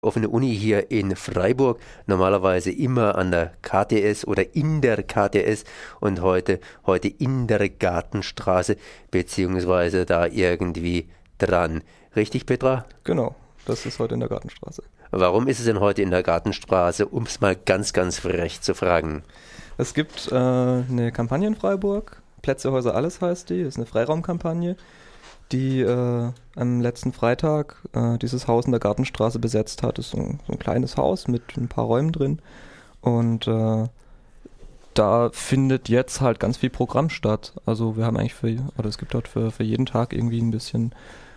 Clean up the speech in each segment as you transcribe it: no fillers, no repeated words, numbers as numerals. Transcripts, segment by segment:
Offene Uni hier in Freiburg, normalerweise immer an der KTS oder in der KTS und heute in der Gartenstraße, beziehungsweise da irgendwie dran. Richtig, Petra? Genau, das ist heute in der Gartenstraße. Warum ist es denn heute in der Gartenstraße, um es mal ganz frech zu fragen? Es gibt eine Kampagne in Freiburg, Plätze, Häuser, alles heißt die, das ist eine Freiraumkampagne, die am letzten Freitag dieses Haus in der Gartenstraße besetzt hat. Das ist so ein kleines Haus mit ein paar Räumen drin und da findet jetzt halt ganz viel Programm statt. Also wir haben eigentlich es gibt dort für jeden Tag irgendwie ein bisschen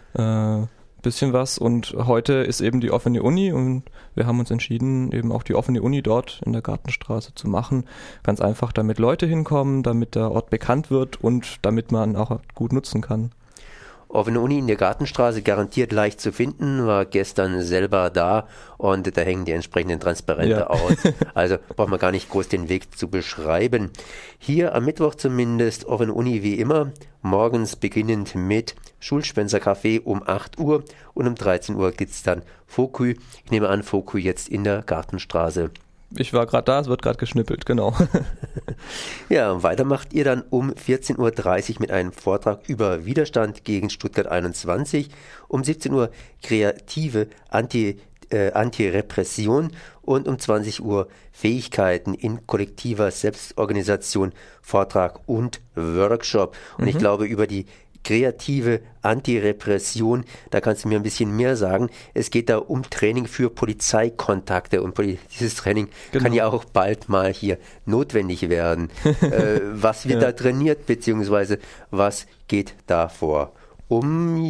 was und heute ist eben die offene Uni und wir haben uns entschieden, eben auch die offene Uni dort in der Gartenstraße zu machen. Ganz einfach, damit Leute hinkommen, damit der Ort bekannt wird und damit man auch gut nutzen kann. Offene Uni in der Gartenstraße, garantiert leicht zu finden, war gestern selber da und da hängen die entsprechenden Transparente aus. Also braucht man gar nicht groß den Weg zu beschreiben. Hier am Mittwoch zumindest offene Uni wie immer, morgens beginnend mit Schulspencer-Café um 8 Uhr und um 13 Uhr gibt es dann Fokü. Ich nehme an, Fokü jetzt in der Gartenstraße. Ich war gerade da, es wird gerade geschnippelt, genau. Ja, weiter macht ihr dann um 14.30 Uhr mit einem Vortrag über Widerstand gegen Stuttgart 21, um 17 Uhr kreative Antirepression und um 20 Uhr Fähigkeiten in kollektiver Selbstorganisation, Vortrag und Workshop. Und ich glaube, über die kreative Antirepression, da kannst du mir ein bisschen mehr sagen. Es geht da um Training für Polizeikontakte und dieses Training kann ja auch bald mal hier notwendig werden. Was wird da trainiert, beziehungsweise was geht da vor? Um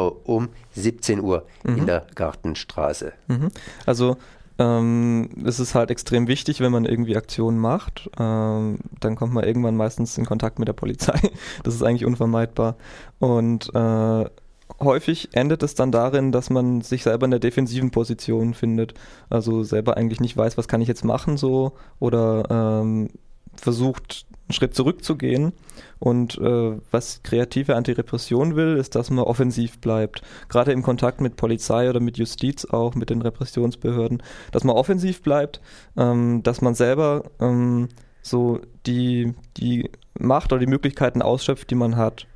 17 Uhr in der Gartenstraße. Also es ist halt extrem wichtig, wenn man irgendwie Aktionen macht, dann kommt man irgendwann meistens in Kontakt mit der Polizei. Das ist eigentlich unvermeidbar. Und häufig endet es dann darin, dass man sich selber in der defensiven Position findet. Also selber eigentlich nicht weiß, was kann ich jetzt machen so oder versucht einen Schritt zurückzugehen. Und was kreative Antirepression will, ist, dass man offensiv bleibt. Gerade im Kontakt mit Polizei oder mit Justiz auch, mit den Repressionsbehörden, dass man offensiv bleibt, dass man selber so die Macht oder die Möglichkeiten ausschöpft, die man hat.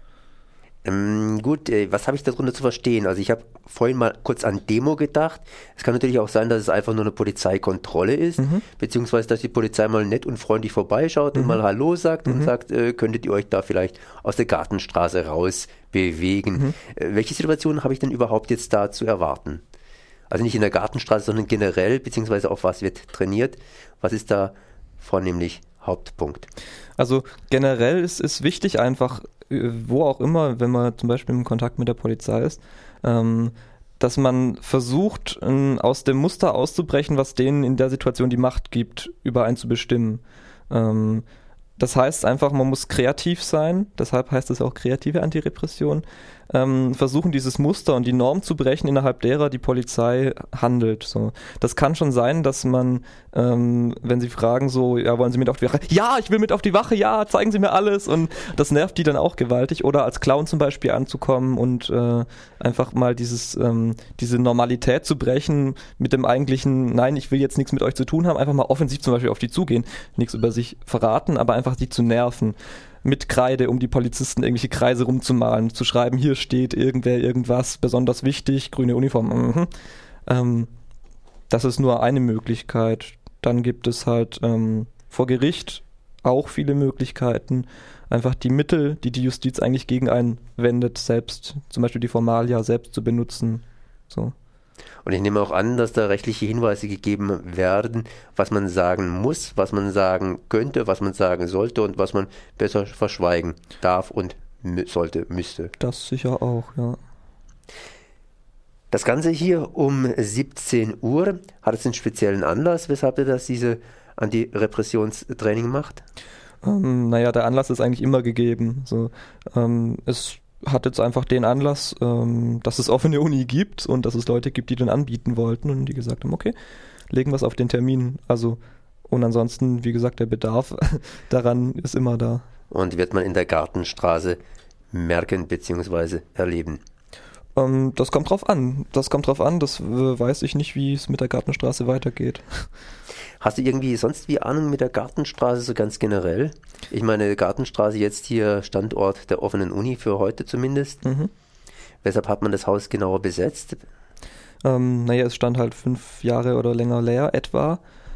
Was habe ich darunter zu verstehen? Also ich habe vorhin mal kurz an Demo gedacht. Es kann natürlich auch sein, dass es einfach nur eine Polizeikontrolle ist, beziehungsweise dass die Polizei mal nett und freundlich vorbeischaut und mal Hallo sagt und sagt, könntet ihr euch da vielleicht aus der Gartenstraße raus bewegen. Welche Situation habe ich denn überhaupt jetzt da zu erwarten? Also nicht in der Gartenstraße, sondern generell, beziehungsweise auf was wird trainiert? Was ist da vornehmlich Hauptpunkt? Also generell ist wichtig einfach, wo auch immer, wenn man zum Beispiel im Kontakt mit der Polizei ist, dass man versucht, aus dem Muster auszubrechen, was denen in der Situation die Macht gibt, über einen zu bestimmen. Das heißt einfach, man muss kreativ sein, deshalb heißt es auch kreative Antirepression, versuchen dieses Muster und die Norm zu brechen, innerhalb derer die Polizei handelt. So. Das kann schon sein, dass man, wenn sie fragen so, ja, wollen Sie mit auf die Wache? Ja, ich will mit auf die Wache, ja, zeigen Sie mir alles. Und das nervt die dann auch gewaltig. Oder als Clown zum Beispiel anzukommen und einfach mal diese Normalität zu brechen mit dem eigentlichen, nein, ich will jetzt nichts mit euch zu tun haben, einfach mal offensiv zum Beispiel auf die zugehen, nichts über sich verraten, aber einfach die zu nerven. Mit Kreide, um die Polizisten irgendwelche Kreise rumzumalen, zu schreiben, hier steht irgendwer, irgendwas, besonders wichtig, grüne Uniform. Das ist nur eine Möglichkeit. Dann gibt es halt vor Gericht auch viele Möglichkeiten, einfach die Mittel, die die Justiz eigentlich gegen einen wendet, selbst, zum Beispiel die Formalia selbst zu benutzen. So. Und ich nehme auch an, dass da rechtliche Hinweise gegeben werden, was man sagen muss, was man sagen könnte, was man sagen sollte und was man besser verschweigen darf und müsste. Das sicher auch, ja. Das Ganze hier um 17 Uhr, hat es einen speziellen Anlass, weshalb ihr diese Antirepressionstraining macht? Der Anlass ist eigentlich immer gegeben. So, es hat jetzt einfach den Anlass, dass es offene Uni gibt und dass es Leute gibt, die den anbieten wollten und die gesagt haben, okay, legen wir es auf den Termin. Also, und ansonsten, wie gesagt, der Bedarf daran ist immer da. Und wird man in der Gartenstraße merken bzw. erleben? Das kommt drauf an. Das weiß ich nicht, wie es mit der Gartenstraße weitergeht. Hast du irgendwie sonst wie Ahnung mit der Gartenstraße so ganz generell? Ich meine, Gartenstraße jetzt hier Standort der offenen Uni für heute zumindest. Weshalb hat man das Haus genauer besetzt? Es stand halt 5 Jahre oder länger leer etwa.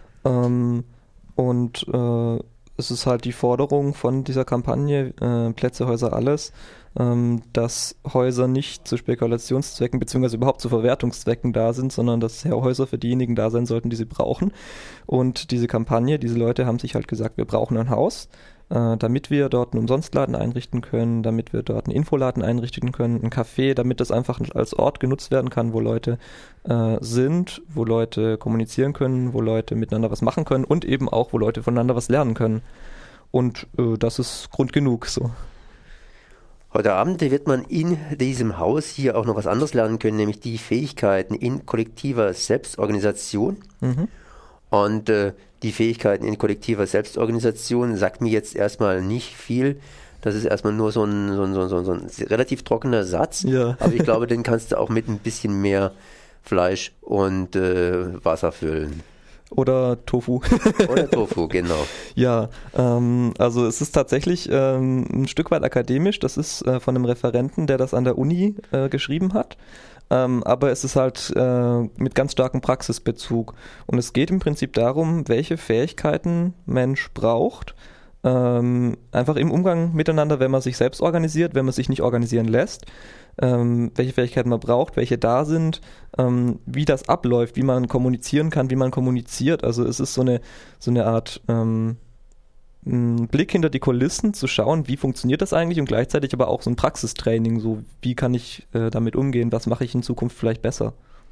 Es ist halt die Forderung von dieser Kampagne Plätze, Häuser, alles, dass Häuser nicht zu Spekulationszwecken beziehungsweise überhaupt zu Verwertungszwecken da sind, sondern dass Häuser für diejenigen da sein sollten, die sie brauchen. Und diese Kampagne, diese Leute haben sich halt gesagt, wir brauchen ein Haus, damit wir dort einen Umsonstladen einrichten können, damit wir dort einen Infoladen einrichten können, ein Café, damit das einfach als Ort genutzt werden kann, wo Leute sind, wo Leute kommunizieren können, wo Leute miteinander was machen können und eben auch, wo Leute voneinander was lernen können. Und das ist Grund genug so. Heute Abend wird man in diesem Haus hier auch noch was anderes lernen können, nämlich die Fähigkeiten in kollektiver Selbstorganisation. Und die Fähigkeiten in kollektiver Selbstorganisation sagt mir jetzt erstmal nicht viel. Das ist erstmal nur so ein relativ trockener Satz. Ja. Aber ich glaube, den kannst du auch mit ein bisschen mehr Fleisch und Wasser füllen. Oder Tofu. Oder Tofu, genau. Ja, also es ist tatsächlich ein Stück weit akademisch. Das ist von einem Referenten, der das an der Uni geschrieben hat. Aber es ist halt mit ganz starkem Praxisbezug. Und es geht im Prinzip darum, welche Fähigkeiten Mensch braucht, einfach im Umgang miteinander, wenn man sich selbst organisiert, wenn man sich nicht organisieren lässt, welche Fähigkeiten man braucht, welche da sind, wie das abläuft, wie man kommunizieren kann, wie man kommuniziert. Also es ist so eine Art ein Blick hinter die Kulissen, zu schauen, wie funktioniert das eigentlich und gleichzeitig aber auch so ein Praxistraining, so wie kann ich damit umgehen, was mache ich in Zukunft vielleicht besser.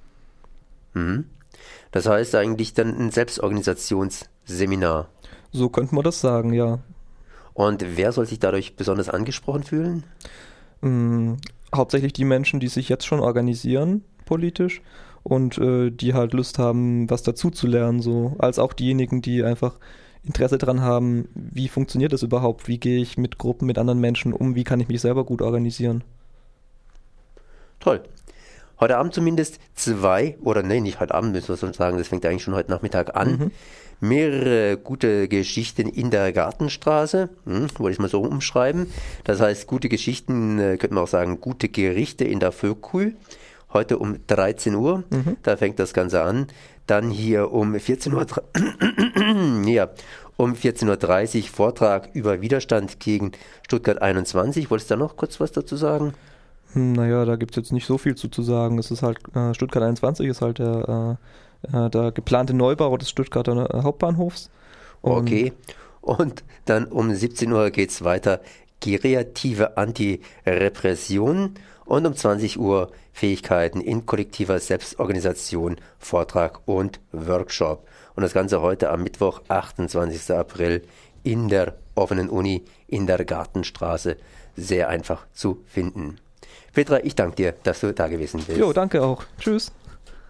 Das heißt eigentlich dann ein Selbstorganisationsseminar. So könnte man das sagen, ja. Und wer soll sich dadurch besonders angesprochen fühlen? Hauptsächlich die Menschen, die sich jetzt schon organisieren, politisch, und die halt Lust haben, was dazu zu lernen, so, als auch diejenigen, die einfach Interesse daran haben, wie funktioniert das überhaupt, wie gehe ich mit Gruppen, mit anderen Menschen um, wie kann ich mich selber gut organisieren. Toll. Heute Abend zumindest nicht heute Abend, müssen wir schon sagen, das fängt eigentlich schon heute Nachmittag an. Mehrere gute Geschichten in der Gartenstraße, wollte ich mal so umschreiben. Das heißt, gute Geschichten, könnte man auch sagen, gute Gerichte in der Vökul. Heute um 13 Uhr, da fängt das Ganze an. Dann hier um 14 Uhr, um 14.30 Uhr Vortrag über Widerstand gegen Stuttgart 21. Wolltest du da noch kurz was dazu sagen? Naja, da gibt es jetzt nicht so viel zu sagen. Es ist halt, Stuttgart 21 ist halt der geplante Neubau des Stuttgarter Hauptbahnhofs. Okay. Und dann um 17 Uhr geht es weiter. Kreative Antirepression. Und um 20 Uhr Fähigkeiten in kollektiver Selbstorganisation, Vortrag und Workshop. Und das Ganze heute am Mittwoch, 28. April in der offenen Uni in der Gartenstraße. Sehr einfach zu finden. Petra, ich danke dir, dass du da gewesen bist. Jo, danke auch. Tschüss.